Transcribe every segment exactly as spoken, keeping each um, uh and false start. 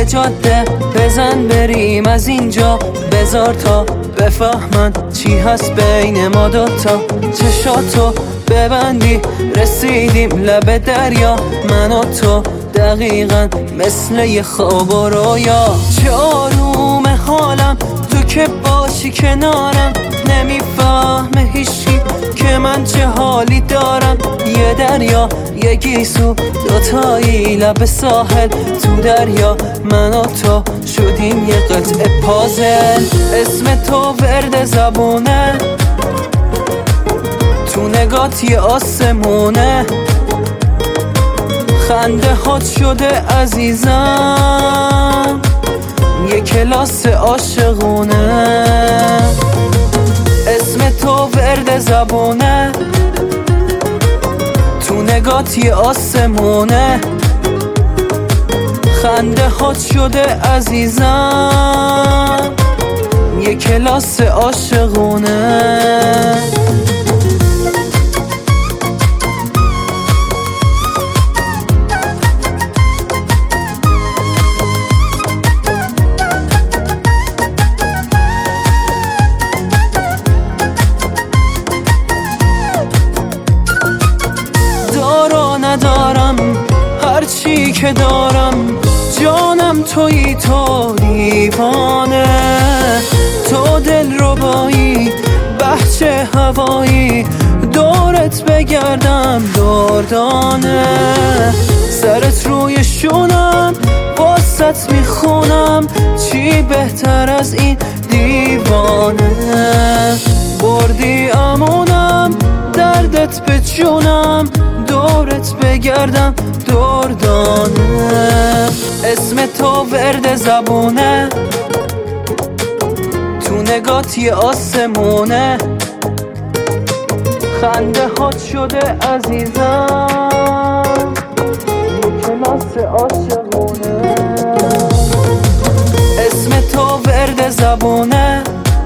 یه جاده بزن بریم از اینجا، بذار تا بفهمن چی هست بین ما دوتا. چشاتو ببندی رسیدیم لب دریا، من و تو دقیقا مثل یه خواب و رویا. چه آروم حالم تو که باشی کنارم، نمیفهمه هیچی که من چه حالی دارم. یه دریا یه گیسو دوتایی لب ساحل، تو دریا من و تو شدیم یه قطعه پازل. اسم تو ورد زبونه، تو نگات یه آسمونه، خنده هات شده عزیزم یه کلاس عاشقونه. اسم تو ورد زبونه، تو نگات یه آسمونه، خنده هات شده عزیزم یه کلاس عاشقونه. ندارم هرچی که دارم، جانم تویی تو دیوانه، تو دل ربایی بحچه هوایی، دورت بگردم دردانه. سرت روی شونم واسط میخونم، چی بهتر از این دیوانه. بردی امونم دردت به جونم، دورت بگردم دردانه. اسم تو ورد زبونه، تو نگات یه آسمونه، خنده هات شده عزیزم کلاس عاشقونه. اسم تو ورد زبونه،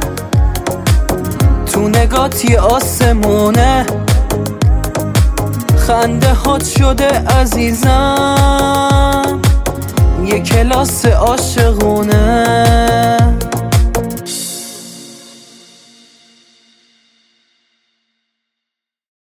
تو نگات یه آسمونه، خنده هات شده عزیزم یه کلاس عاشقونه.